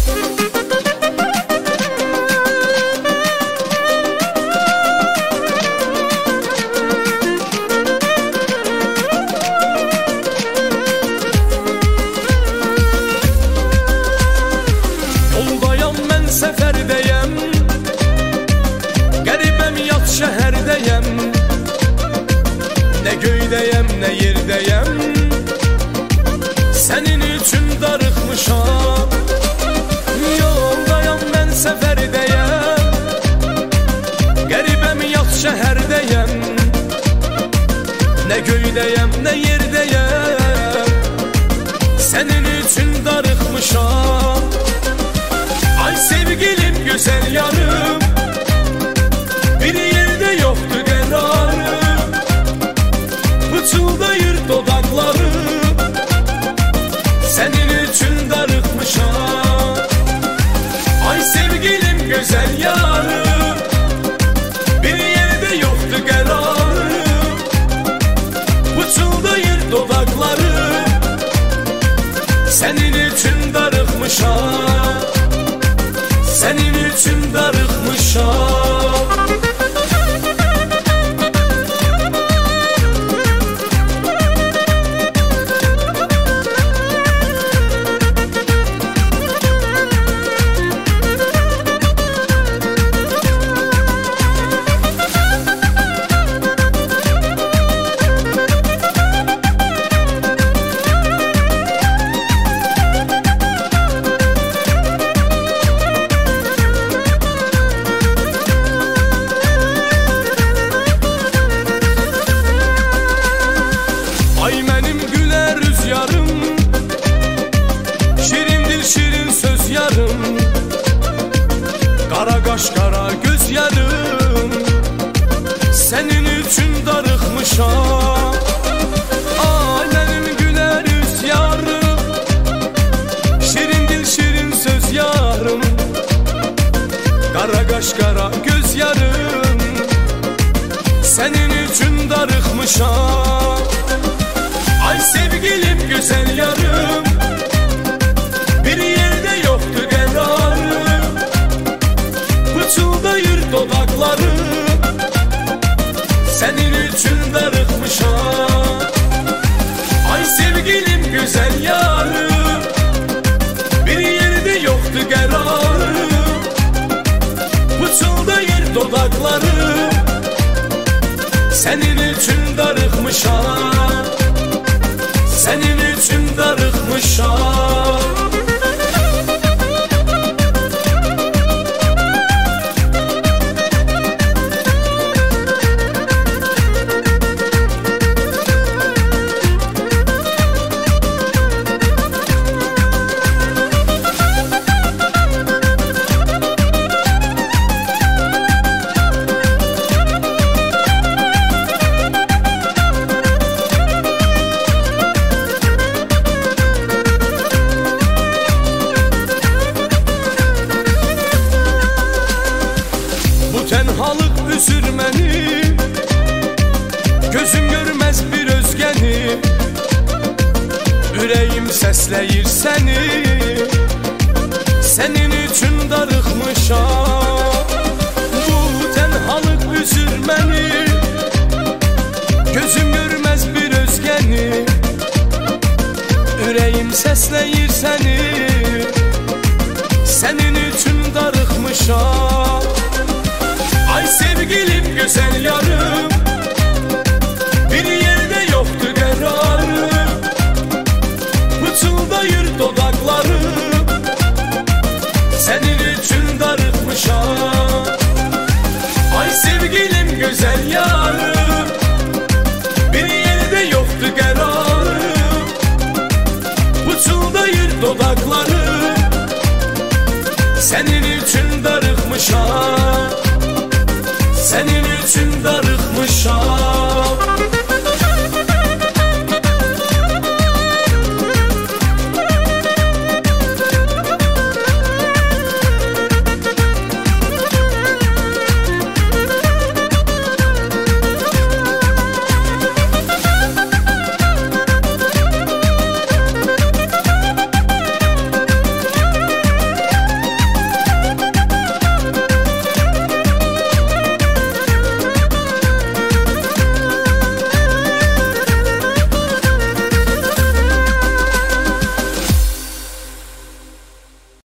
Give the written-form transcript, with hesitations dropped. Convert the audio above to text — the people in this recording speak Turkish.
Seferdeyim, garibem yat şeherdeyim. Ne göydeyim ne yerdeyim, senin için darıkmışam. Yoldayım ben seferdeyim, garibem yat şeherdeyim. Ne göydeyim ne yerdeyim, senin için darıkmışam. Ay sevgilim güzel yarım, bir yerde yoktu kararım. Fıçıldayır dudaklarım, senin için darıkmışam. Ay sevgilim güzel yarım, bir yerde yoktu kararım. Fıçıldayır dudaklarım, senin için darıkmışam. Senin için darıkmışam. Ay benim güler rüzgarım, şirindir şirin söz yarım. Kara kaş kara göz yarım, senin için darıkmışam. Ay benim güler rüzgarım, şirindir şirin söz yarım. Kara kaş kara göz yarım, senin için darıkmışam. Ay sevgilim güzel yarım, bir yerde yoktu kararım. Fıçıldayır dudaklarım, senin için darıkmışam. Ay sevgilim güzel yarım, bir yerde yoktu kararım. Fıçıldayır dudaklarım, senin için darıkmışam. Senin için darıkmışam. Tenhalık üzür beni, gözüm görmez bir özgeni. Yüreğim sesleyir seni, senin için darıkmışam. Bu tenhalık üzür beni, gözüm görmez bir özgeni. Yüreğim sesleyir seni, senin için darıkmışam. Ay sevgilim güzel yarım, bir yerde yoktu kararım. Fıçıldayır dudaklarım, senin için darıkmışam. Ay sevgilim güzel yarım, bir yerde yoktu kararım. Fıçıldayır dudaklarım, senin için darıkmışam.